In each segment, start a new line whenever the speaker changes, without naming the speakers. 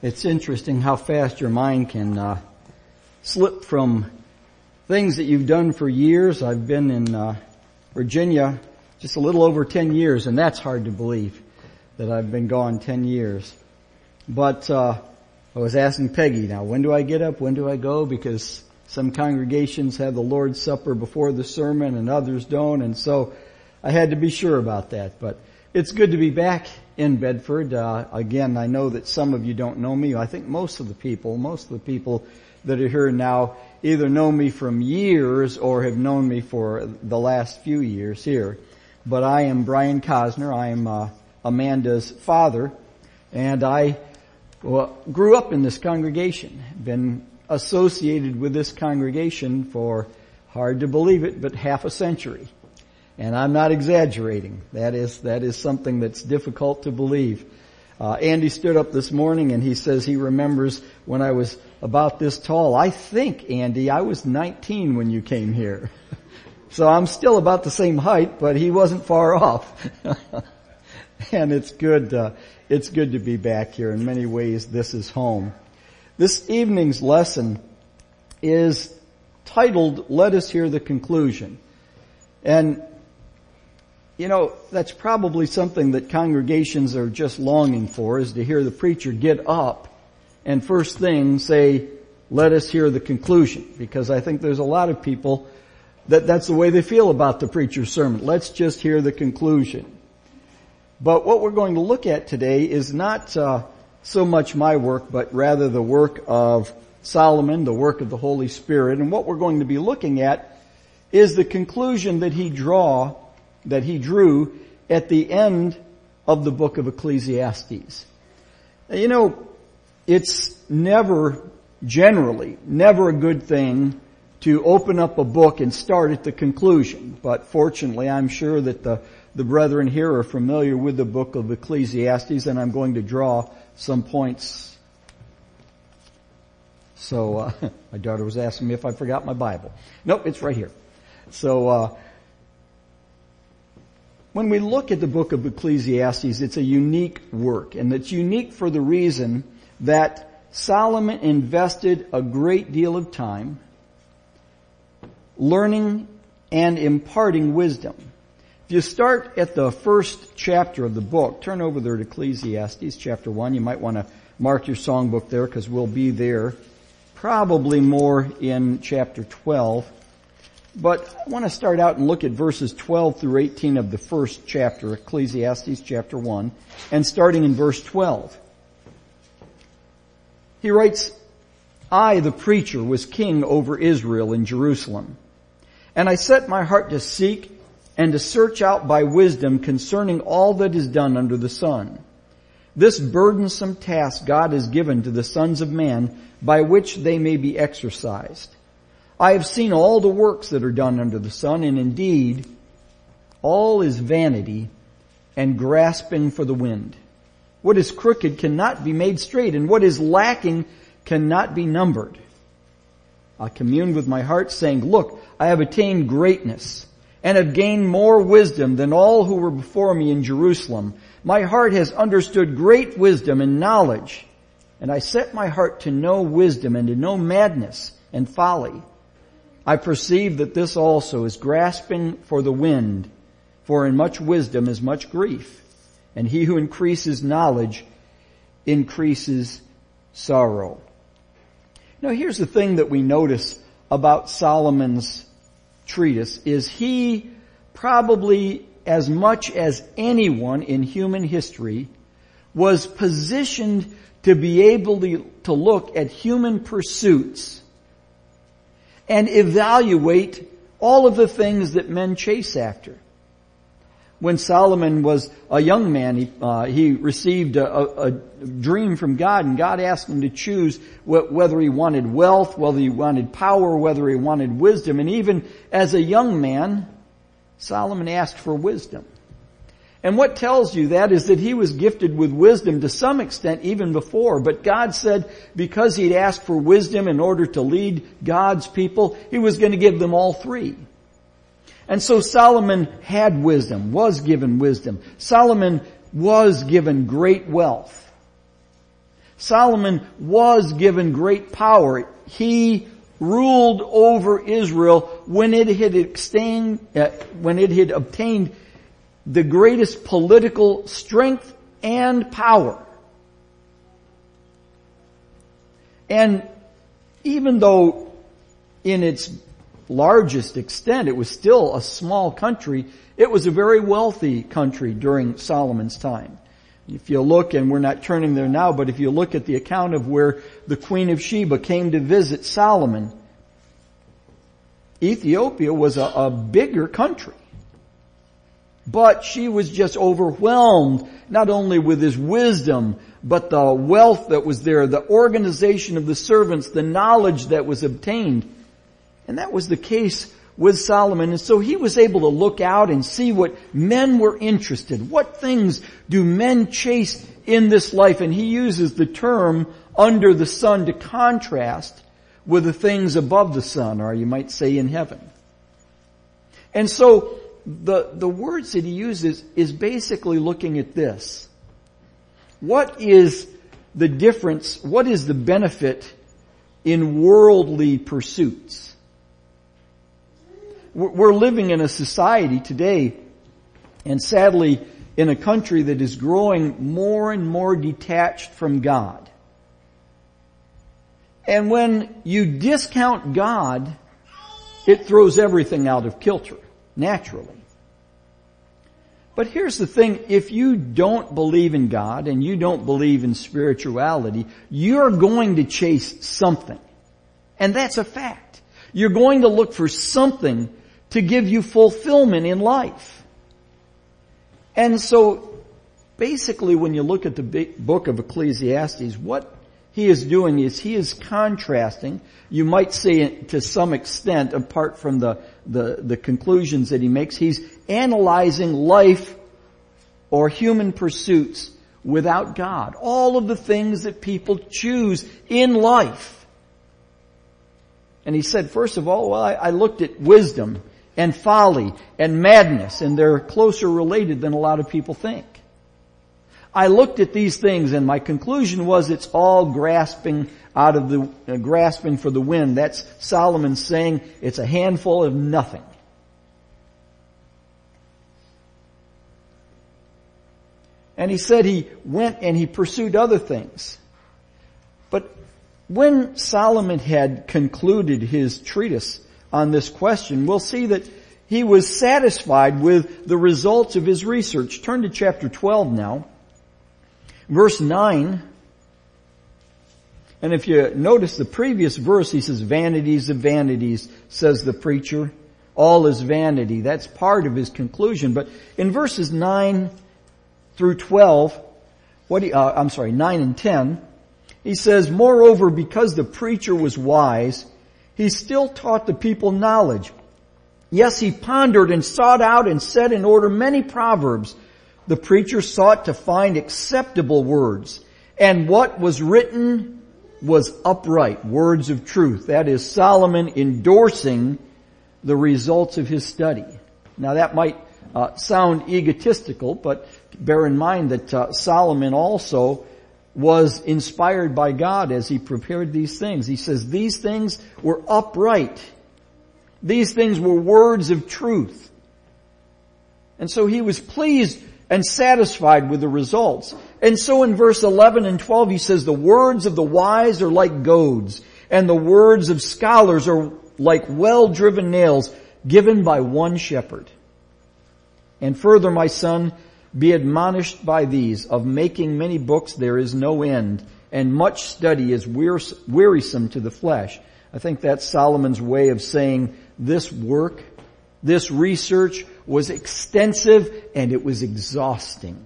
It's interesting how fast your mind can slip from things that you've done for years. I've been in Virginia just a little over 10 years, and that's hard to believe that I've been gone 10 years. But I was asking Peggy, now when do I get up? When do I go? Because some congregations have the Lord's Supper before the sermon and others don't, and so I had to be sure about that. But it's good to be back in Bedford. Again, I know that some of you don't know me. I think most of the people that are here now either know me from years or have known me for the last few years here. But I am Brian Cosner. I am Amanda's father, and I grew up in this congregation. Been associated with this congregation for, hard to believe it, but half a century. And I'm not exaggerating. That is something that's difficult to believe. Andy stood up this morning and he says he remembers when I was about this tall. I think, Andy, I was 19 when you came here. So I'm still about the same height, but he wasn't far off. And it's good to be back here. In many ways, this is home. This evening's lesson is titled, Let Us Hear the Conclusion. And you know, that's probably something that congregations are just longing for, is to hear the preacher get up and first thing say, let us hear the conclusion. Because I think there's a lot of people that's the way they feel about the preacher's sermon. Let's just hear the conclusion. But what we're going to look at today is not so much my work, but rather the work of Solomon, the work of the Holy Spirit. And what we're going to be looking at is the conclusion that he drew at the end of the book of Ecclesiastes. You know, it's generally never a good thing to open up a book and start at the conclusion. But fortunately, I'm sure that the brethren here are familiar with the book of Ecclesiastes, and I'm going to draw some points. So, my daughter was asking me if I forgot my Bible. Nope, it's right here. So, when we look at the book of Ecclesiastes, it's a unique work, and it's unique for the reason that Solomon invested a great deal of time learning and imparting wisdom. If you start at the first chapter of the book, turn over there to Ecclesiastes chapter 1. You might want to mark your songbook there because we'll be there probably more in chapter 12. But I want to start out and look at verses 12 through 18 of the first chapter, Ecclesiastes chapter 1, and starting in verse 12. He writes, I, the preacher, was king over Israel in Jerusalem, and I set my heart to seek and to search out by wisdom concerning all that is done under the sun. This burdensome task God has given to the sons of man by which they may be exercised. I have seen all the works that are done under the sun, and indeed, all is vanity and grasping for the wind. What is crooked cannot be made straight, and what is lacking cannot be numbered. I communed with my heart, saying, look, I have attained greatness, and have gained more wisdom than all who were before me in Jerusalem. My heart has understood great wisdom and knowledge, and I set my heart to know wisdom and to know madness and folly. I perceive that this also is grasping for the wind, for in much wisdom is much grief, and he who increases knowledge increases sorrow. Now here's the thing that we notice about Solomon's treatise is he probably, as much as anyone in human history, was positioned to be able to look at human pursuits and evaluate all of the things that men chase after. When Solomon was a young man, he received a dream from God, and God asked him to choose whether he wanted wealth, whether he wanted power, whether he wanted wisdom. And even as a young man, Solomon asked for wisdom. And what tells you that is that he was gifted with wisdom to some extent even before. But God said because he'd asked for wisdom in order to lead God's people, he was going to give them all three. And so Solomon had wisdom, was given wisdom. Solomon was given great wealth.
Solomon was given great power. He ruled over Israel when it had obtained the greatest political strength and power. And even though in its largest extent it was still a small country, it was a very wealthy country during Solomon's time. If you look, and we're not turning there now, but if you look at the account of where the Queen of Sheba came to visit Solomon, Ethiopia was a bigger country. But she was just overwhelmed, not only with his wisdom, but the wealth that was there, the organization of the servants, the knowledge that was obtained. And that was the case with Solomon. And so he was able to look out and see what men were interested. What things do men chase in this life? And he uses the term under the sun to contrast with the things above the sun, or you might say in heaven. And so the words that he uses is basically looking at this. What is the difference? What is the benefit in worldly pursuits? We're living in a society today, and sadly in a country that is growing more and more detached from God. And when you discount God, it throws everything out of kilter, naturally. But here's the thing, if you don't believe in God and you don't believe in spirituality, you're going to chase something. And that's a fact. You're going to look for something to give you fulfillment in life. And so, basically when you look at the book of Ecclesiastes, what he is doing is he is contrasting, you might say to some extent, apart from the conclusions that he makes, he's analyzing life or human pursuits without God. All of the things that people choose in life. And he said, first of all, well, I looked at wisdom and folly and madness, and they're closer related than a lot of people think. I looked at these things and my conclusion was it's all grasping for the wind. That's Solomon saying it's a handful of nothing. And he said he went and he pursued other things. But when Solomon had concluded his treatise on this question, we'll see that he was satisfied with the results of his research. Turn to chapter 12 now. Verse 9, and if you notice the previous verse, he says, vanities of vanities, says the preacher. All is vanity. That's part of his conclusion. But in verses 9 through 12, 9 and 10, he says, moreover, because the preacher was wise, he still taught the people knowledge. Yes, he pondered and sought out and set in order many proverbs. The preacher sought to find acceptable words, and what was written was upright, words of truth. That is Solomon endorsing the results of his study. Now that might sound egotistical, but bear in mind that Solomon also was inspired by God as he prepared these things. He says these things were upright. These things were words of truth. And so he was pleased and satisfied with the results. And so in verse 11 and 12 he says, the words of the wise are like goads, and the words of scholars are like well-driven nails given by one shepherd. And further, my son, be admonished by these. Of making many books there is no end, and much study is wearisome to the flesh. I think that's Solomon's way of saying this work, this research was extensive and it was exhausting.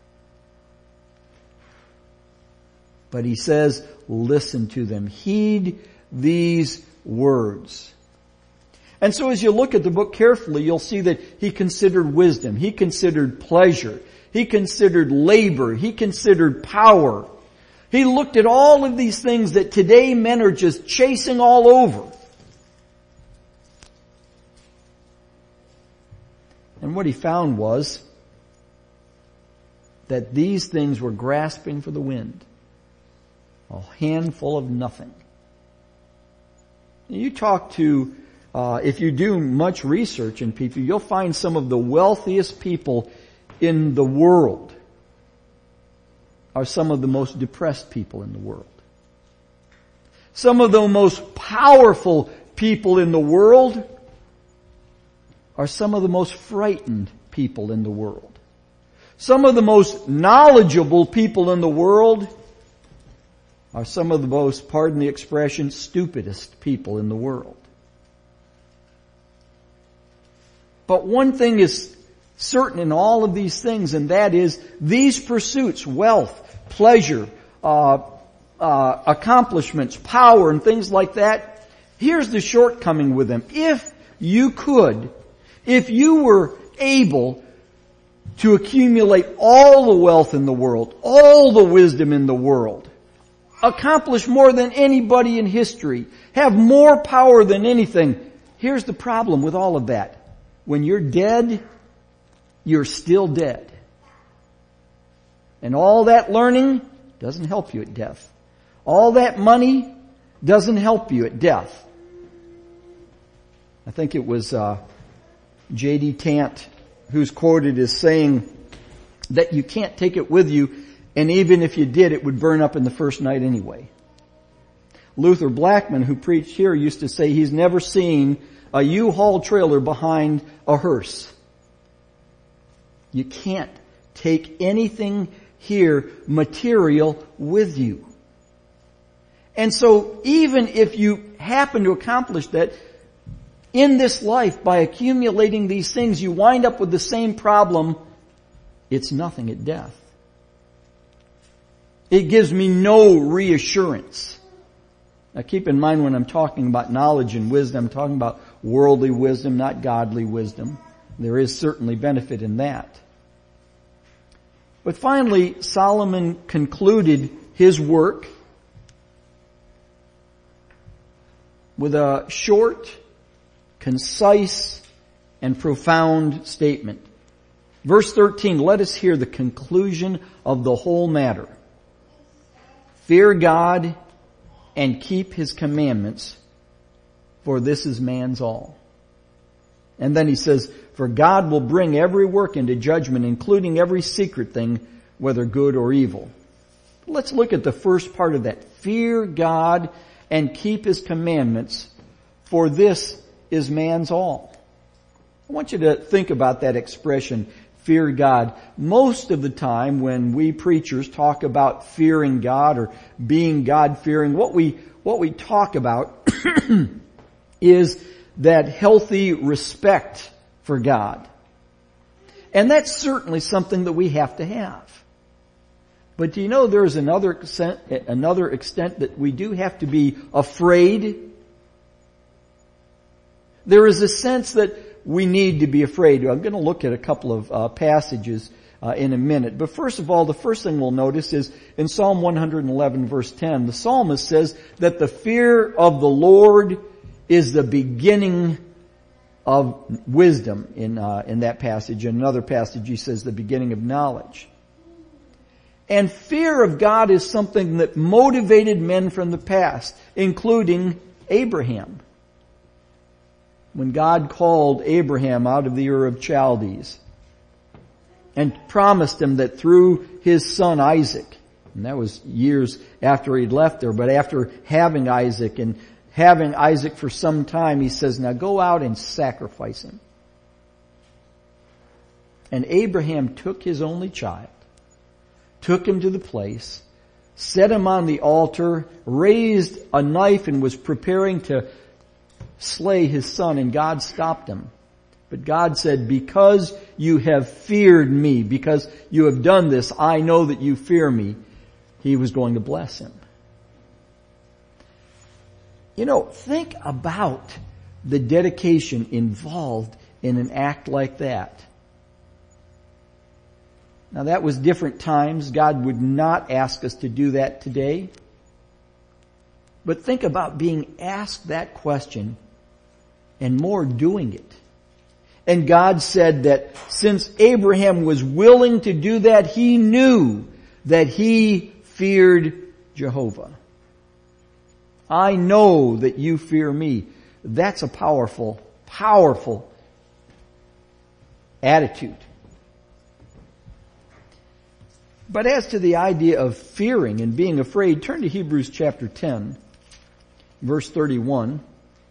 But he says, listen to them. Heed these words. And so as you look at the book carefully, you'll see that he considered wisdom. He considered pleasure. He considered labor. He considered power. He looked at all of these things that today men are just chasing all over. And what he found was that these things were grasping for the wind. A handful of nothing. You talk to, if you do much research in people, you'll find some of the wealthiest people in the world are some of the most depressed people in the world. Some of the most powerful people in the world are some of the most frightened people in the world. Some of the most knowledgeable people in the world are some of the most, pardon the expression, stupidest people in the world. But one thing is certain in all of these things, and that is these pursuits, wealth, pleasure, accomplishments, power, and things like that, here's the shortcoming with them. If you were able to accumulate all the wealth in the world, all the wisdom in the world, accomplish more than anybody in history, have more power than anything, here's the problem with all of that. When you're dead, you're still dead. And all that learning doesn't help you at death. All that money doesn't help you at death. I think it was J.D. Tant who's quoted as saying that you can't take it with you, and even if you did, it would burn up in the first night anyway. Luther Blackman, who preached here, used to say he's never seen a U-Haul trailer behind a hearse. You can't take anything here material with you. And so even if you happen to accomplish that, in this life, by accumulating these things, you wind up with the same problem. It's nothing at death. It gives me no reassurance. Now keep in mind when I'm talking about knowledge and wisdom, I'm talking about worldly wisdom, not godly wisdom. There is certainly benefit in that. But finally, Solomon concluded his work with a short, concise, and profound statement. Verse 13, let us hear the conclusion of the whole matter. Fear God and keep His commandments, for this is man's all. And then he says, for God will bring every work into judgment, including every secret thing, whether good or evil. Let's look at the first part of that. Fear God and keep His commandments, for this is man's all. I want you to think about that expression, fear God. Most of the time when we preachers talk about fearing God or being God-fearing, what we talk about is that healthy respect for God. And that's certainly something that we have to have. But do you know there's another extent that we do have to be afraid? There is a sense that we need to be afraid. I'm going to look at a couple of passages in a minute. But first of all, the first thing we'll notice is in Psalm 111 verse 10, the psalmist says that the fear of the Lord is the beginning of wisdom in that passage. In another passage he says the beginning of knowledge. And fear of God is something that motivated men from the past, including Abraham. When God called Abraham out of the Ur of Chaldees and promised him that through his son Isaac, and that was years after he'd left there, but after having Isaac for some time, he says, now go out and sacrifice him. And Abraham took his only child, took him to the place, set him on the altar, raised a knife and was preparing to slay his son, and God stopped him. But God said, because you have feared me, because you have done this, I know that you fear me. He was going to bless him. You know, think about the dedication involved in an act like that. Now that was different times. God would not ask us to do that today. But think about being asked that question and more doing it. And God said that since Abraham was willing to do that, he knew that he feared Jehovah. I know that you fear me. That's a powerful, powerful attitude. But as to the idea of fearing and being afraid, turn to Hebrews chapter 10, verse 31.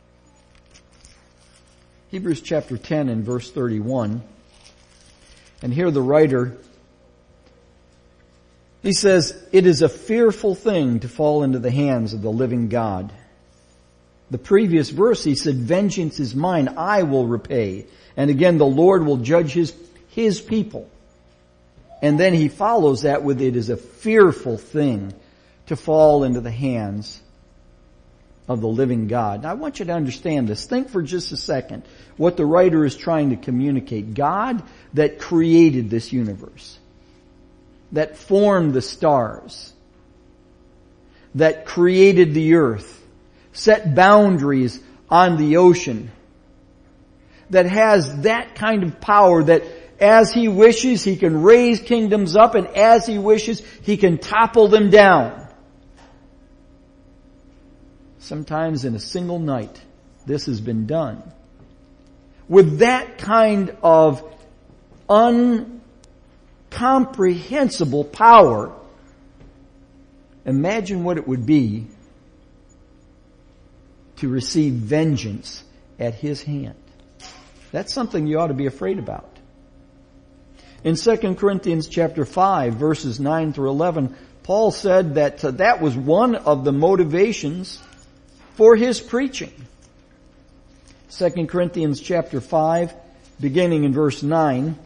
Hebrews chapter 10 and verse 31. And here the writer, he says, "It is a fearful thing to fall into the hands of the living God." The previous verse, he said, "Vengeance is mine, I will repay." And again, the Lord will judge His people. And then he follows that with, "It is a fearful thing to fall into the hands of the living God." Now I want you to understand this. Think for just a second what the writer is trying to communicate. God that created this universe, that formed the stars, that created the earth, set boundaries on the ocean, that has that kind of power that as He wishes, He can raise kingdoms up, and as He wishes, He can topple them down. Sometimes in a single night, this has been done. With that kind of incomprehensible power, imagine what it would be to receive vengeance at His hand. That's something you ought to be afraid about. In 2 Corinthians chapter 5, verses 9 through 11, Paul said that that was one of the motivations for his preaching. 2 Corinthians chapter 5, beginning in verse 9.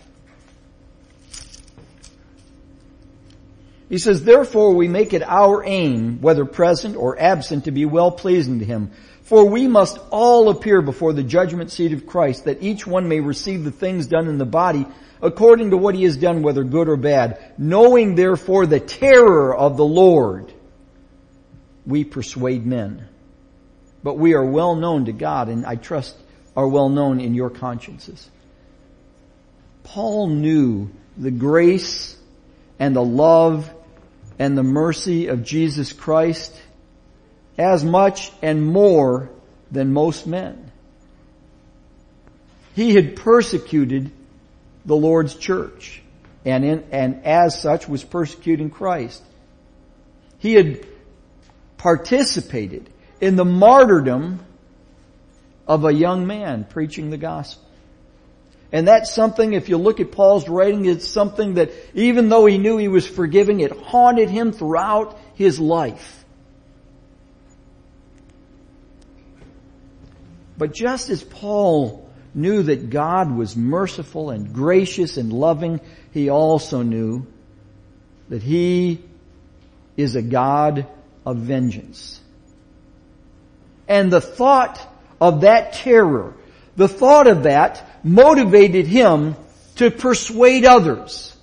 He says, "Therefore we make it our aim, whether present or absent, to be well-pleasing to Him. For we must all appear before the judgment seat of Christ, that each one may receive the things done in the body according to what he has done, whether good or bad. Knowing therefore the terror of the Lord, we persuade men. But we are well known to God, and I trust are well known in your consciences." Paul knew the grace and the love and the mercy of Jesus Christ as much and more than most men. He had persecuted the Lord's church, and as such was persecuting Christ. He had participated in the martyrdom of a young man preaching the gospel. And that's something, if you look at Paul's writing, it's something that even though he knew he was forgiving, it haunted him throughout his life. But just as Paul knew that God was merciful and gracious and loving, he also knew that He is a God of vengeance. And the thought of that terror, the thought of that motivated him to persuade others.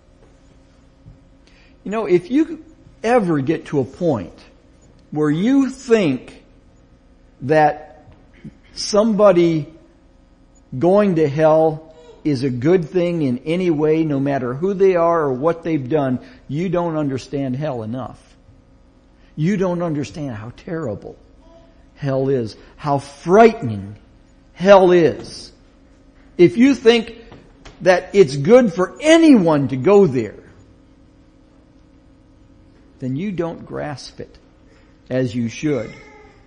You know, if you ever get to a point where you think that somebody going to hell is a good thing in any way, no matter who they are or what they've done, you don't understand hell enough. You don't understand how terrible hell is, how frightening hell is. If you think that it's good for anyone to go there, then you don't grasp it as you should.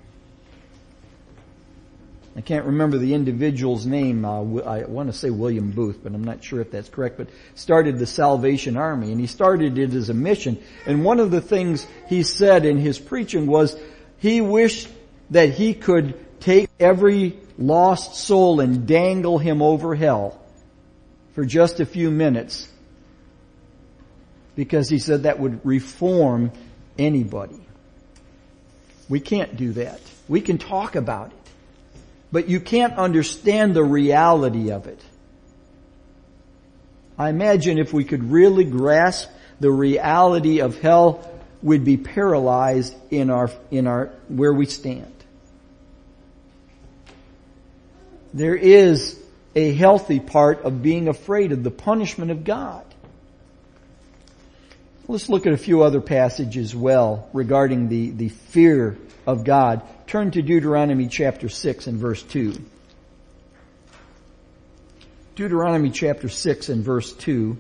I can't remember the individual's name. I want to say William Booth, but I'm not sure if that's correct, but started the Salvation Army, and he started it as a mission. And one of the things he said in his preaching was he wished that he could take every lost soul and dangle him over hell for just a few minutes, because he said that would reform anybody. We can't do that. We can talk about it, but you can't understand the reality of it. I imagine if we could really grasp the reality of hell, we'd be paralyzed in our where we stand. There is a healthy part of being afraid of the punishment of God. Let's look at a few other passages as well regarding the fear of God. Turn to Deuteronomy chapter 6 and verse 2. Deuteronomy chapter 6 and verse 2.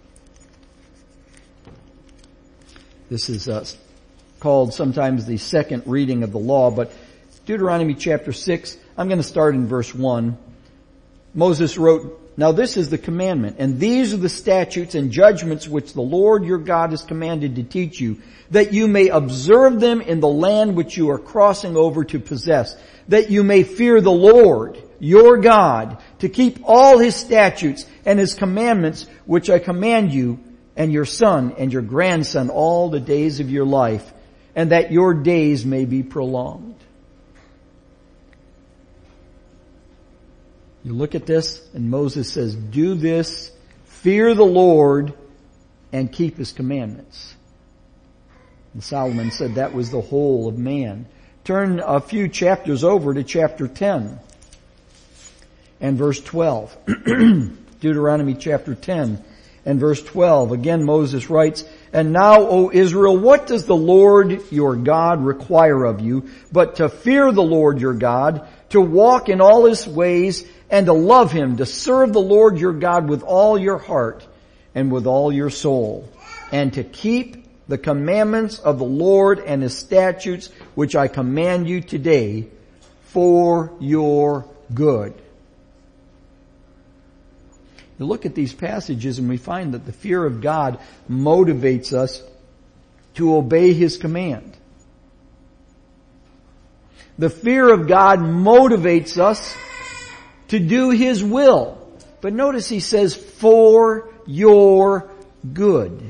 This is called sometimes the second reading of the law, but Deuteronomy chapter 6, I'm going to start in verse 1. Moses wrote, "Now this is the commandment, and these are the statutes and judgments which the Lord your God has commanded to teach you, that you may observe them in the land which you are crossing over to possess, that you may fear the Lord your God, to keep all His statutes and His commandments which I command you and your son and your grandson all the days of your life, and that your days may be prolonged." You look at this, and Moses says, do this, fear the Lord, and keep His commandments. And Solomon said that was the whole of man. Turn a few chapters over to chapter 10 and verse 12. Deuteronomy chapter 10 and verse 12. Again Moses writes, "And now, O Israel, what does the Lord your God require of you, but to fear the Lord your God, to walk in all His ways, and to love Him, to serve the Lord your God with all your heart and with all your soul, and to keep the commandments of the Lord and His statutes, which I command you today for your good." You look at these passages and we find that the fear of God motivates us to obey His command. The fear of God motivates us to do His will. But notice He says, for your good.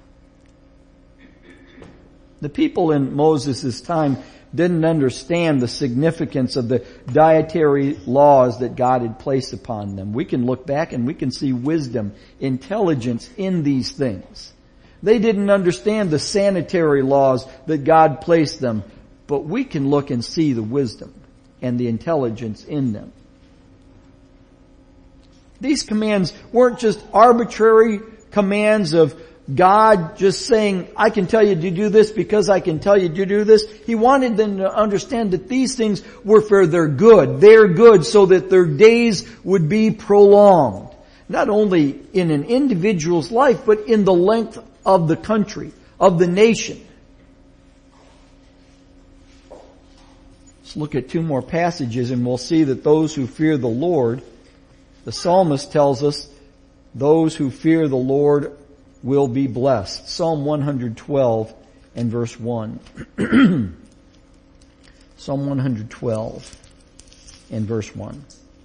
The people in Moses' time didn't understand the significance of the dietary laws that God had placed upon them. We can look back and we can see wisdom, intelligence in these things. They didn't understand the sanitary laws that God placed them, but we can look and see the wisdom and the intelligence in them. These commands weren't just arbitrary commands of God just saying, I can tell you to do this because I can tell you to do this. He wanted them to understand that these things were for their good. Their good so that their days would be prolonged. Not only in an individual's life, but in the length of the country, of the nation. Let's look at two more passages and we'll see that those who fear the Lord, the psalmist tells us, those who fear the Lord will be blessed. Psalm 112 and verse 1. Psalm 112 and verse 1.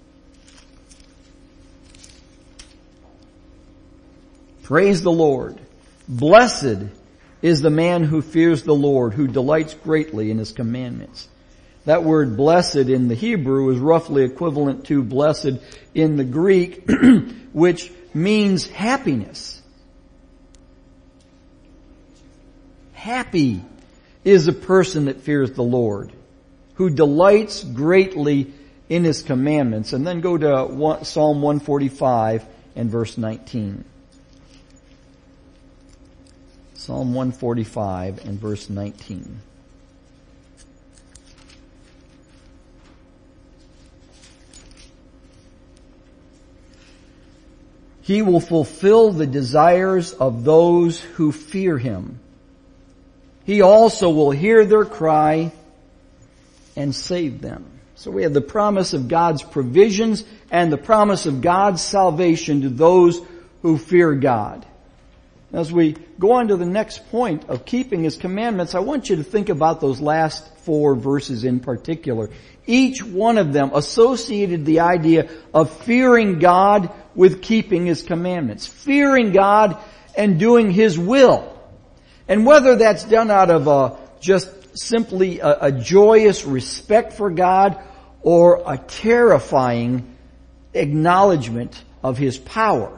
Praise the Lord. Blessed is the man who fears the Lord, who delights greatly in His commandments. That word blessed in the Hebrew is roughly equivalent to blessed in the Greek, which means happiness. Happy is a person that fears the Lord, who delights greatly in His commandments. And then go to Psalm 145 and verse 19. Psalm 145 and verse 19. He will fulfill the desires of those who fear Him. He also will hear their cry and save them. So we have the promise of God's provisions and the promise of God's salvation to those who fear God. As we go on to the next point of keeping His commandments, I want you to think about those last 4 verses in particular. Each one of them associated the idea of fearing God with keeping His commandments. Fearing God and doing His will. And whether that's done out of just simply a joyous respect for God or a terrifying acknowledgement of His power.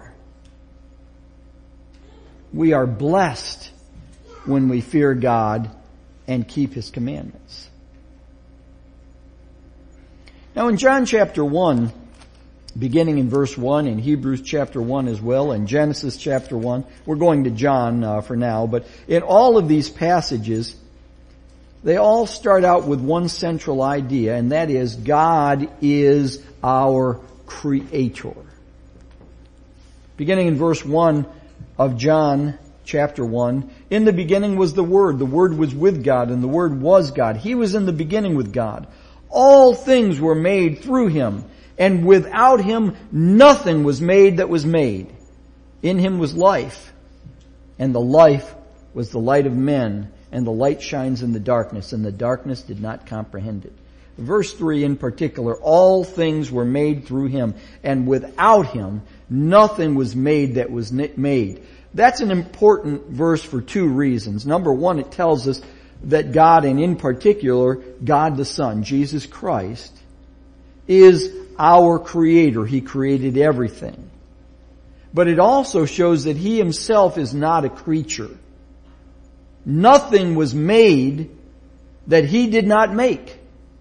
We are blessed when we fear God and keep His commandments. Now in John chapter 1, beginning in verse 1, in Hebrews chapter 1 as well, in Genesis chapter 1. We're going to John for now, but in all of these passages, they all start out with one central idea, and that is God is our Creator. Beginning in verse 1 of John chapter 1, in the beginning was the Word was with God, and the Word was God. He was in the beginning with God. All things were made through Him, and without Him nothing was made that was made. In Him was life, and the life was the light of men, and the light shines in the darkness, and the darkness did not comprehend it. Verse 3 in particular, all things were made through Him, and without Him nothing was made that was made. That's an important verse for two reasons. Number one, it tells us that God, and in particular, God the Son, Jesus Christ, is our Creator. He created everything. But it also shows that He Himself is not a creature. Nothing was made that He did not make.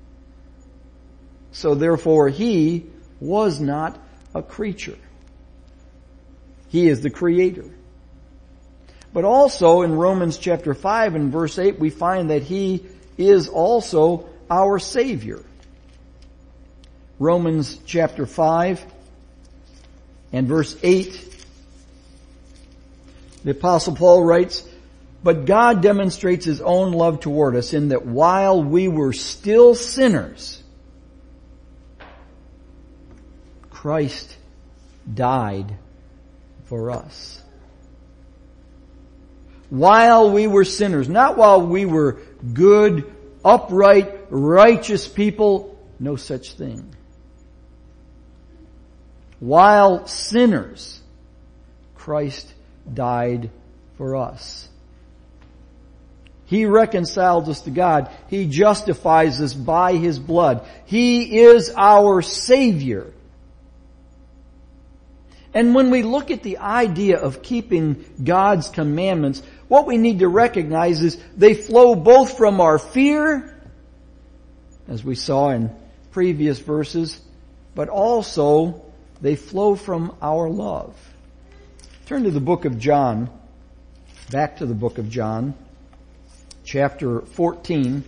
So therefore, He was not a creature. He is the Creator. But also in Romans chapter 5 and verse 8, we find that He is also our Savior. Romans chapter 5 and verse 8, the Apostle Paul writes, "But God demonstrates His own love toward us in that while we were still sinners, Christ died for us." While we were sinners, not while we were good, upright, righteous people, no such thing. While sinners, Christ died for us. He reconciles us to God. He justifies us by His blood. He is our Savior. And when we look at the idea of keeping God's commandments, what we need to recognize is they flow both from our fear, as we saw in previous verses, but also they flow from our love. Turn to the book of John, back to the book of John, chapter 14.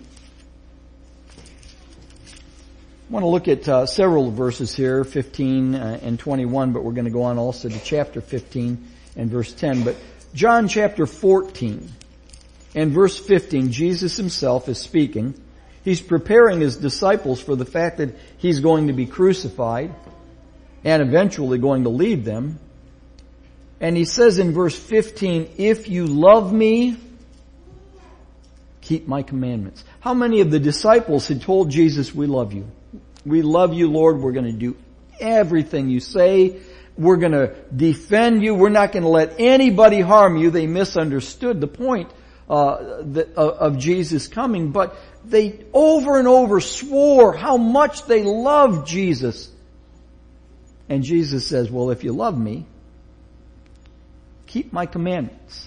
I want to look at several verses here, 15 and 21, but we're going to go on also to chapter 15 and verse 10. But John chapter 14 and verse 15, Jesus Himself is speaking. He's preparing His disciples for the fact that He's going to be crucified and eventually going to lead them. And He says in verse 15, "If you love Me, keep My commandments." How many of the disciples had told Jesus, "We love You. We love You, Lord. We're going to do everything You say. We're going to defend You. We're not going to let anybody harm You." They misunderstood the point of Jesus coming, but they over and over swore how much they loved Jesus. And Jesus says, "Well, if you love Me, keep My commandments."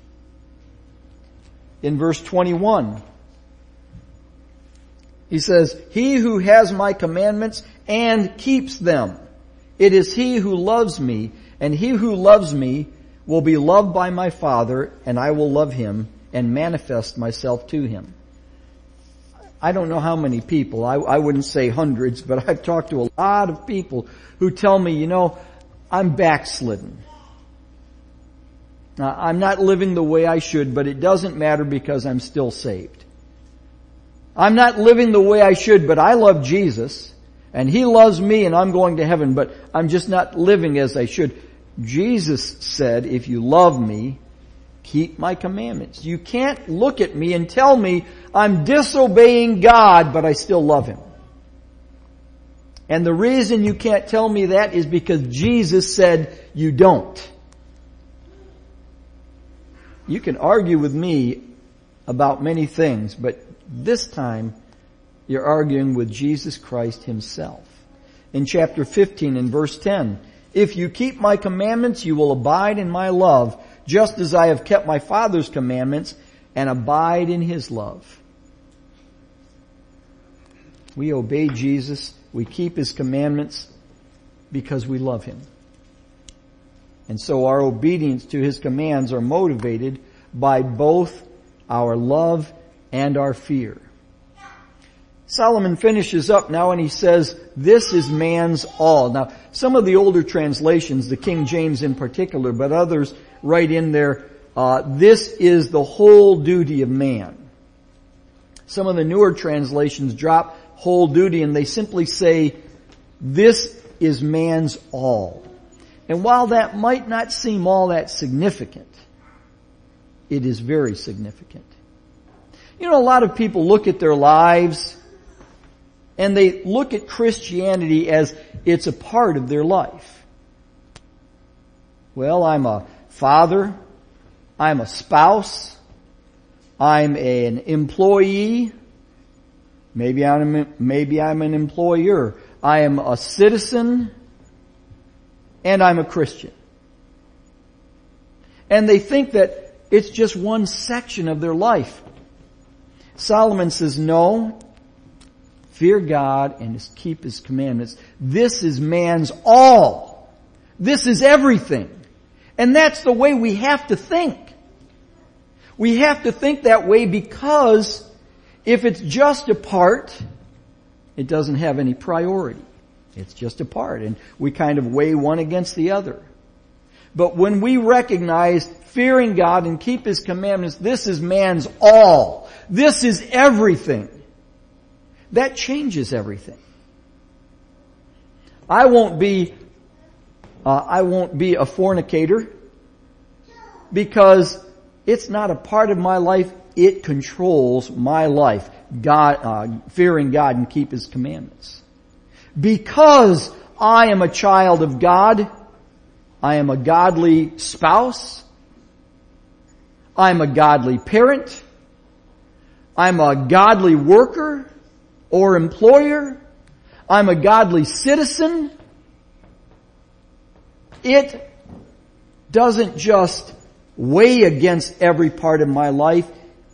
In verse 21, He says, "He who has My commandments and keeps them, it is he who loves Me, and he who loves Me will be loved by My Father, and I will love him and manifest Myself to him." I don't know how many people, I wouldn't say hundreds, but I've talked to a lot of people who tell me, I'm backslidden. Now, I'm not living the way I should, but it doesn't matter because I'm still saved. I'm not living the way I should, but I love Jesus, and He loves me, and I'm going to heaven, but I'm just not living as I should. Jesus said, "If you love Me, keep My commandments." You can't look at me and tell me I'm disobeying God, but I still love Him. And the reason you can't tell me that is because Jesus said you don't. You can argue with me about many things, but this time you're arguing with Jesus Christ Himself. In chapter 15 and verse 10, "If you keep My commandments, you will abide in My love, just as I have kept My Father's commandments and abide in His love." We obey Jesus. We keep His commandments. because we love Him. And so our obedience to His commands are motivated by both our love and our fear. Solomon finishes up now and he says, this is man's all. Now, some of the older translations, the King James in particular, but others write in there, this is the whole duty of man. Some of the newer translations drop whole duty and they simply say, this is man's all. And while that might not seem all that significant, it is very significant. You know, a lot of people look at their lives and they look at Christianity as it's a part of their life. Well, I'm a father, I'm a spouse, I'm an employee, maybe I'm an employer, I am a citizen, and I'm a Christian. And they think that it's just one section of their life. Solomon says, no, fear God and keep His commandments. This is man's all. This is everything. And that's the way we have to think. We have to think that way because if it's just a part, it doesn't have any priority. It's just a part, and we kind of weigh one against the other. But when we recognize fearing God and keep His commandments, this is man's all. This is everything. That changes everything. I won't be a fornicator because it's not a part of my life. It controls my life. Fearing God and keep His commandments. Because I am a child of God, I am a godly spouse, I'm a godly parent, I'm a godly worker or employer, I'm a godly citizen. It doesn't just weigh against every part of my life.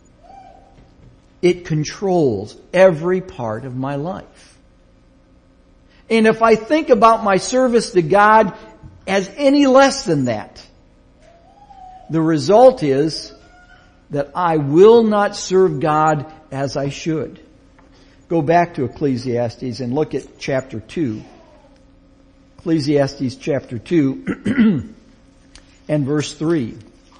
It controls every part of my life. And if I think about my service to God as any less than that, the result is that I will not serve God as I should. Go back to Ecclesiastes and look at chapter 2. Ecclesiastes chapter 2 and verse 3.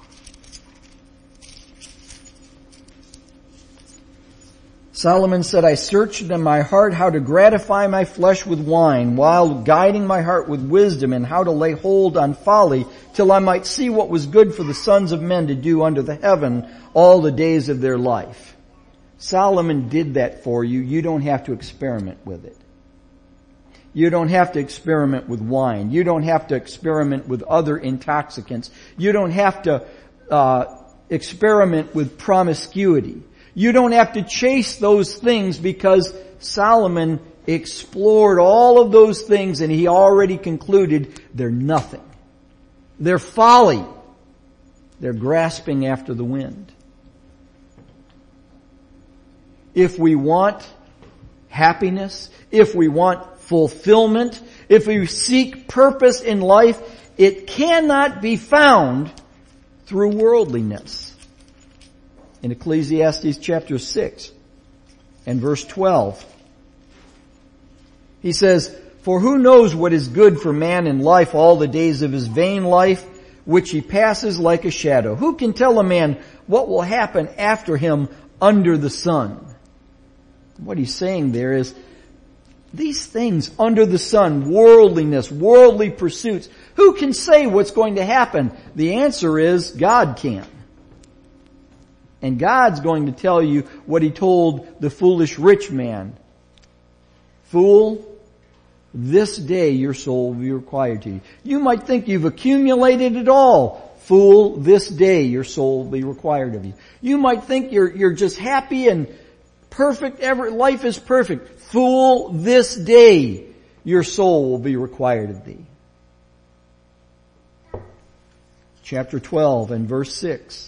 Solomon said, I searched in my heart how to gratify my flesh with wine, while guiding my heart with wisdom, and how to lay hold on folly, till I might see what was good for the sons of men to do under the heaven all the days of their life. Solomon did that for you. You don't have to experiment with it. You don't have to experiment with wine. You don't have to experiment with other intoxicants. You don't have to experiment with promiscuity. You don't have to chase those things because Solomon explored all of those things and he already concluded they're nothing. They're folly. They're grasping after the wind. If we want happiness, if we want fulfillment, if we seek purpose in life, it cannot be found through worldliness. In Ecclesiastes chapter 6 and verse 12, he says, for who knows what is good for man in life all the days of his vain life, which he passes like a shadow? Who can tell a man what will happen after him under the sun? What he's saying there is, these things under the sun, worldliness, worldly pursuits, who can say what's going to happen? The answer is, God can. And God's going to tell you what He told the foolish rich man. Fool, this day your soul will be required to you. You might think you've accumulated it all. Fool, this day your soul will be required of you. You might think you're just happy and perfect, life is perfect. Fool, this day your soul will be required of thee. Chapter 12 and verse 6.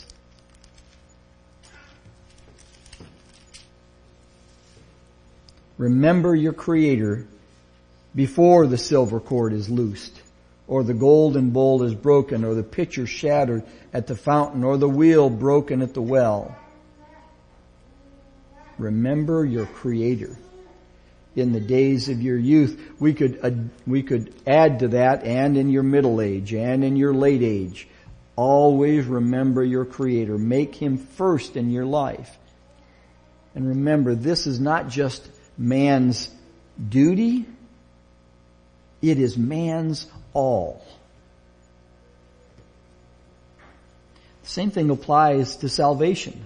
Remember your Creator before the silver cord is loosed, or the golden bowl is broken, or the pitcher shattered at the fountain, or the wheel broken at the well. Remember your Creator in the days of your youth. We could add to that, and in your middle age, and in your late age. Always remember your Creator. Make Him first in your life. And remember, this is not just man's duty. It is man's all. The same thing applies to salvation.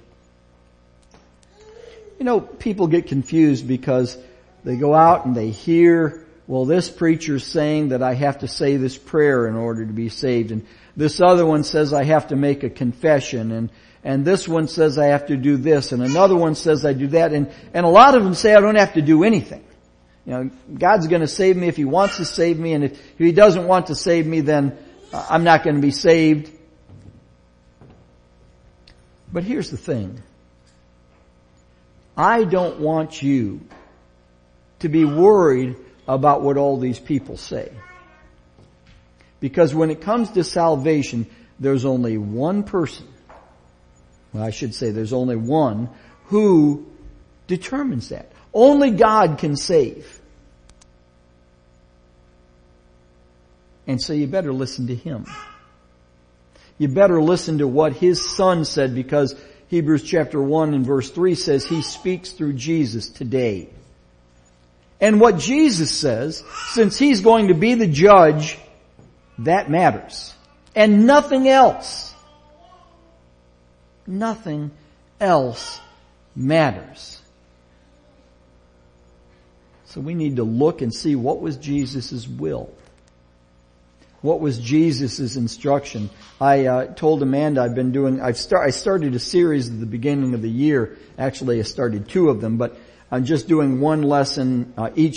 You know, people get confused because they go out and they hear, well, this preacher's saying that I have to say this prayer in order to be saved, and this other one says I have to make a confession, and this one says I have to do this, and another one says I do that, and a lot of them say I don't have to do anything. You know, God's going to save me if He wants to save me, and if He doesn't want to save me, then I'm not going to be saved. But here's the thing. I don't want you to be worried about what all these people say. Because when it comes to salvation, there's only one person. Well, I should say there's only one who determines that. Only God can save. And so you better listen to Him. You better listen to what His Son said, because Hebrews chapter 1 and verse 3 says He speaks through Jesus today. And what Jesus says, since He's going to be the judge, that matters. And nothing else. Nothing else matters. So we need to look and see what was Jesus' will. What was Jesus' instruction? I told Amanda I started a series at the beginning of the year. Actually, I started 2 of them, but I'm just doing one lesson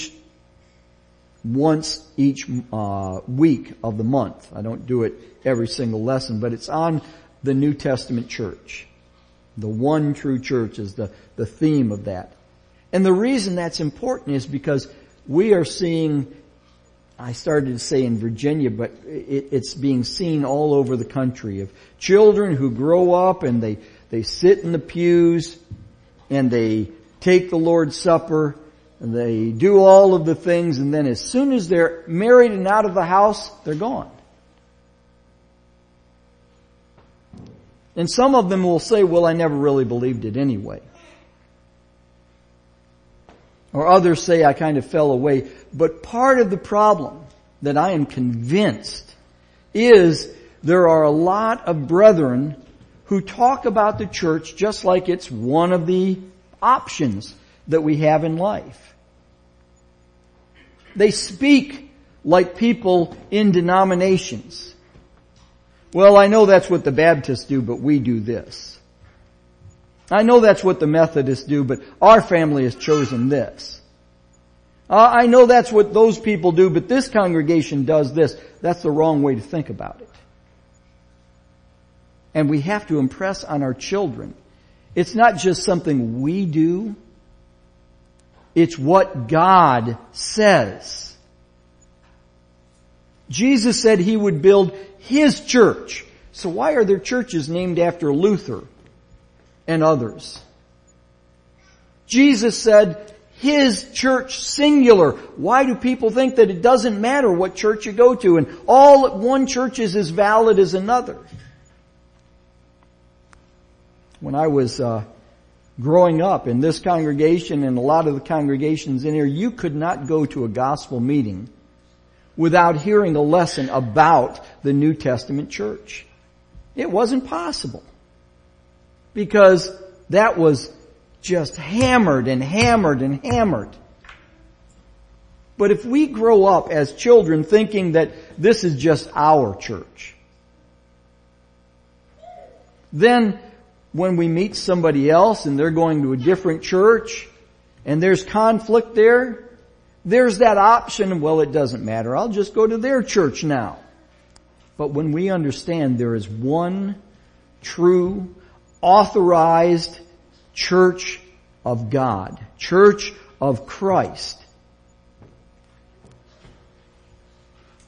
once each week of the month. I don't do it every single lesson, but it's on the New Testament church. The one true church is the theme of that. And the reason that's important is because we are seeing, I started to say in Virginia, but it's being seen all over the country, of children who grow up and they sit in the pews and they take the Lord's Supper and they do all of the things, and then as soon as they're married and out of the house, they're gone. And some of them will say, well, I never really believed it anyway. Or others say I kind of fell away. But part of the problem that I am convinced is there are a lot of brethren who talk about the church just like it's one of the options that we have in life. They speak like people in denominations. Well, I know that's what the Baptists do, but we do this. I know that's what the Methodists do, but our family has chosen this. I know that's what those people do, but this congregation does this. That's the wrong way to think about it. And we have to impress on our children. It's not just something we do. It's what God says. Jesus said He would build His church. So why are there churches named after Luther and others? Jesus said His church, singular. Why do people think that it doesn't matter what church you go to and all at one church is as valid as another? When I was growing up in this congregation and a lot of the congregations in here, you could not go to a gospel meeting without hearing a lesson about the New Testament church. It wasn't possible. Because that was just hammered and hammered and hammered. But if we grow up as children thinking that this is just our church, then when we meet somebody else and they're going to a different church and there's conflict there, there's that option, well, it doesn't matter. I'll just go to their church now. But when we understand there is one true, authorized church of God, church of Christ,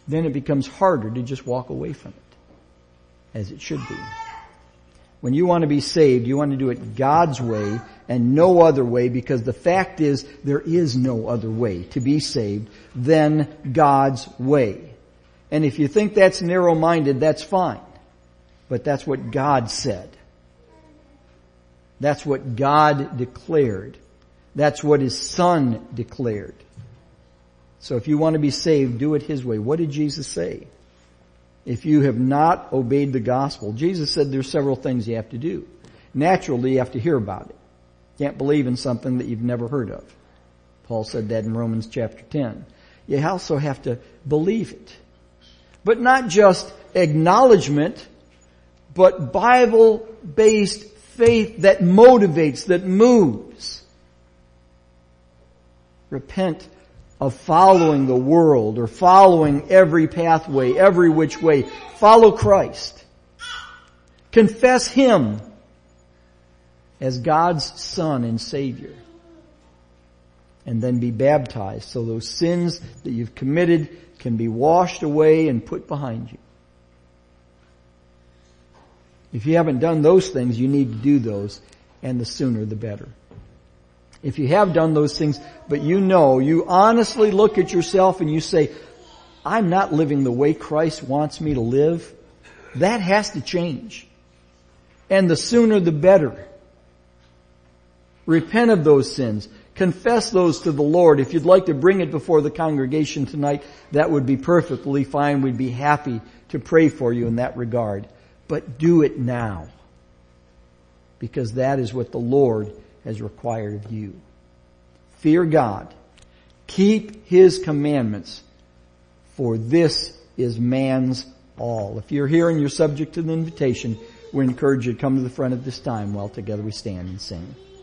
then it becomes harder to just walk away from it, as it should be. When you want to be saved, you want to do it God's way and no other way, because the fact is there is no other way to be saved than God's way. And if you think that's narrow-minded, that's fine. But that's what God said. That's what God declared. That's what His Son declared. So if you want to be saved, do it His way. What did Jesus say? If you have not obeyed the gospel, Jesus said there's several things you have to do. Naturally, you have to hear about it. You can't believe in something that you've never heard of. Paul said that in Romans chapter 10. You also have to believe it. But not just acknowledgement, but Bible-based faith that motivates, that moves. Repent of following the world or following every pathway, every which way. Follow Christ. Confess Him as God's Son and Savior. And then be baptized so those sins that you've committed can be washed away and put behind you. If you haven't done those things, you need to do those, and the sooner the better. If you have done those things, but you honestly look at yourself and you say, I'm not living the way Christ wants me to live, that has to change. And the sooner the better. Repent of those sins. Confess those to the Lord. If you'd like to bring it before the congregation tonight, that would be perfectly fine. We'd be happy to pray for you in that regard. But do it now. Because that is what the Lord has required of you. Fear God. Keep His commandments. For this is man's all. If you're here and you're subject to the invitation, we encourage you to come to the front at this time while together we stand and sing.